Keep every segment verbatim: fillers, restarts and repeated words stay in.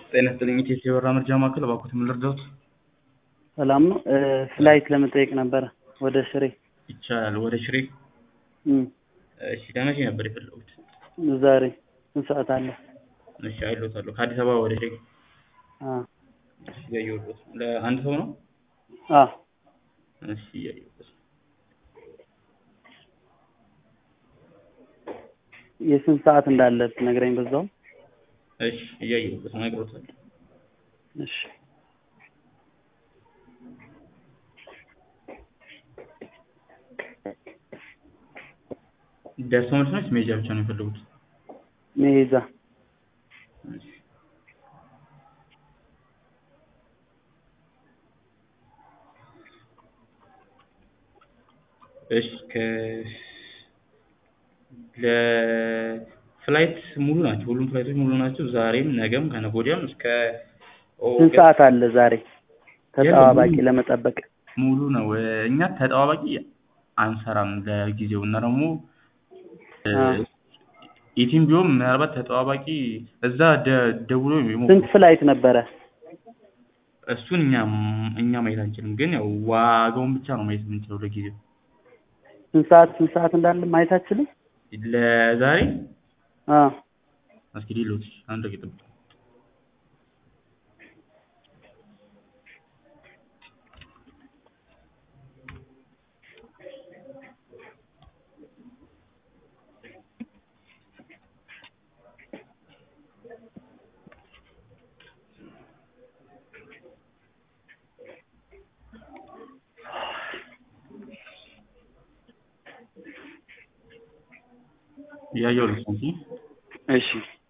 ጤና ይስጥልኝ ኢቲኤስ የበራ መርጃ ማዕከል እባክዎት ምን ልርዳዎት? ሰላም ነው። ፍላይት ለመጠየቅ ነበረ ወደ ሽሬ። ይቻላል። ወደ ሽሬ? እም እሺ ለመቼ ነበር የፈለጉት? ዛሬ ስንት ሰዓት አለ? እሺ አይሎታለሁ። ከአዲስ አበባ ወደ ሽሬ? አ እሺ እያየሁልዎት ነው። ለአንድ ሰው ነው? አ እሺ እያየሁልዎት ነው። የስንት ሰዓት እንዳለ ትነግረኝ በዛው? እሺ እያየሁልዎት ነው እነግርዎታለሁ። እሺ ደርሶ መልስ ነው ወይስ መሄጃ ብቻ ነው የፈለጉት? መሄጃ። እሺ እሺ ከ ለፍላይት ሙሉ ናቸው። ሁሉም ፍላይቶች ሙሉ ናቸው። ዛሬም ነገም ከነገ ወዲያም እስከ ስንት ሰዓት አለ ዛሬ ተጠባባቂ ለመጠበቅ? ሙሉ ነው። እኛ ተጠባባቂ አንሰራም ለጊዜው እና ደግሞ ኢቲም ቢሆን ምናልባት ተጠባባቂ እዛ ደውሎ ስንት ፍላይት ነበረ? እሱን እኛ እኛ ማየት አንችልም፣ ግን ያው ዋጋውን ብቻ ነው ማየት የምንችለው ለጊዜው። ስንት ሰዓት ስንት ሰዓት እንዳለ ማየት አትችልም? ለዛሬ አ እስኪ ሊሎት አንድ ደቂቃ ጠብቁ። እያየሁልዎት ነው። እሺ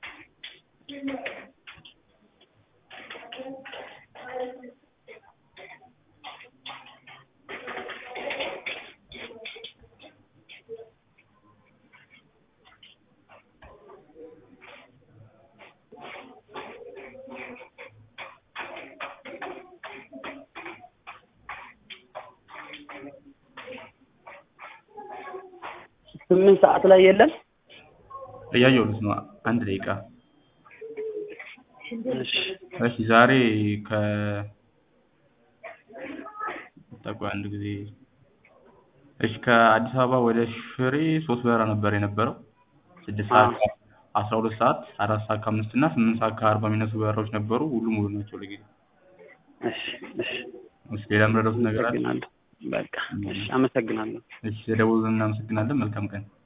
ስምንት ሰዓት ላይ የለም? እያየሁልዎት ነው። አንድ ደቂቃ። እሺ እሺ ዛሬ ከ ጠብቁ አንድ ጊዜ። እሺ ከአዲስ አበባ ወደ ሽሬ ሶስት በረራ ነበር የነበረው። ስድስት ሰዓት፣ አስራ ሁለት ሰዓት፣ አራት ሰዓት ከአምስት እና ስምንት ሰዓት ከአርባ የሚነሱ በረራዎች ነበሩ። ሁሉም ሙሉ ናቸው ለጊዜው። እሺ እሺ እሺ ሌላ የምረዳዎት ነገር አለ? አመሰግናለሁ። በቃ እሺ አመሰግናለሁ። እሺ ስለደወሉ እናመሰግናለን። መልካም ቀን።